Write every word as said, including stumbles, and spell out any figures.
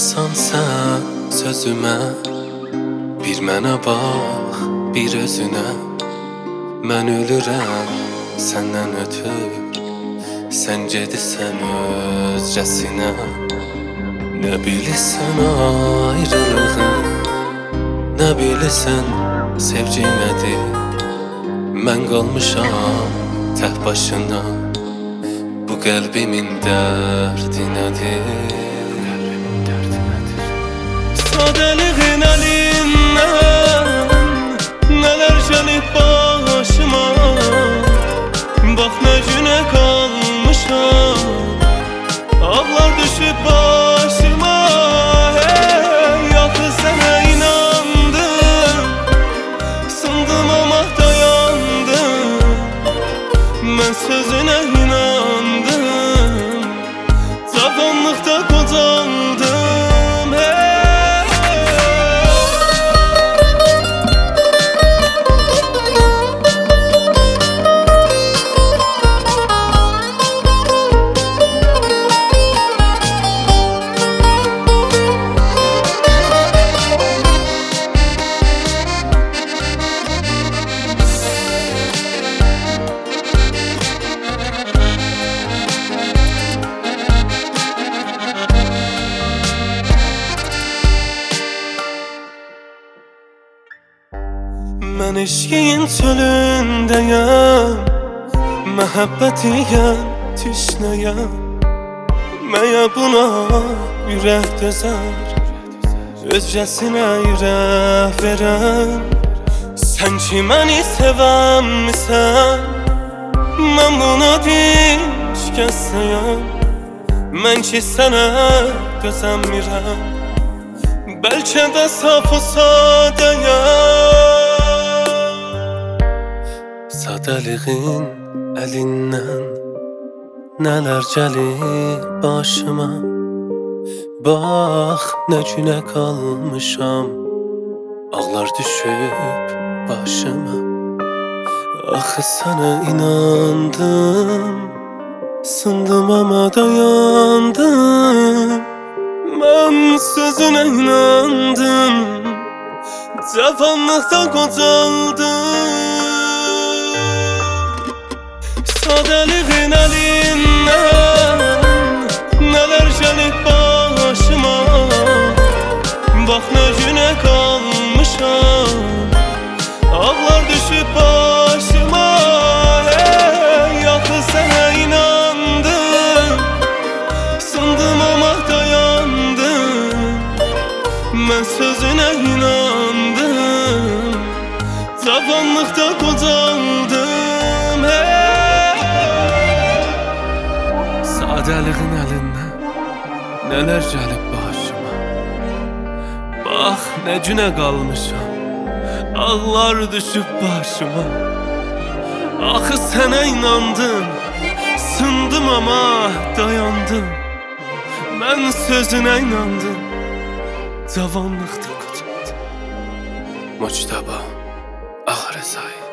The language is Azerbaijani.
İnanmasan sən sözümə, bir mənə bax, bir özünə. Mən ölürəm səndən ötür, sən gedirsən özcəsinə. Nə bilirsən ayrılığın, nə bilirsən sevgi nədir. Mən qalmışam tək başına, bu qəlbimin dərdi nədir? Sadeliğin elinden neler gelip başıma. Bak ne güne kalmışam, ağlar düşüp başıma. Hey, yakı sana inandım, sındım ama dayandım. Ben sözüne inandım, zamanlıkta kocaldım. Mən eşkiyin çölündəyəm, məhəbbətiyəm, tüşnəyəm. Məyə buna ürək dözər, özcəsinə ürək verəm. Sən ki məni sevəmmisən, mən buna dinç kəsəyəm. Mən ki sənə dözəmmirəm, bəlkə də saf o sadəyəm. Sadeliğin elinden neler gelip başıma. Bak ne güne kalmışam, ağlar düşüp başıma. Axı sana inandım, sındım ama dayandım. Ben sözüne inandım, cavanlıkta kocaldım. Sadeliğin elinden neler gelip başıma. Bak ne güne kalmışam, ağlar düşüp başıma. Hey, yakı sana inandım, sındım ama dayandım. Ben sözüne inandım, zamanlıkta kocaldım. Hey. Sadeliğin elinden neler gelip başıma. Bak ne güne kalmışam, ağlar düşüp başıma. Axı sana inandım, sındım ama dayandım. Ben sözüne inandım, cavanlıkta kocaldım. Muçtaba Ağrezai.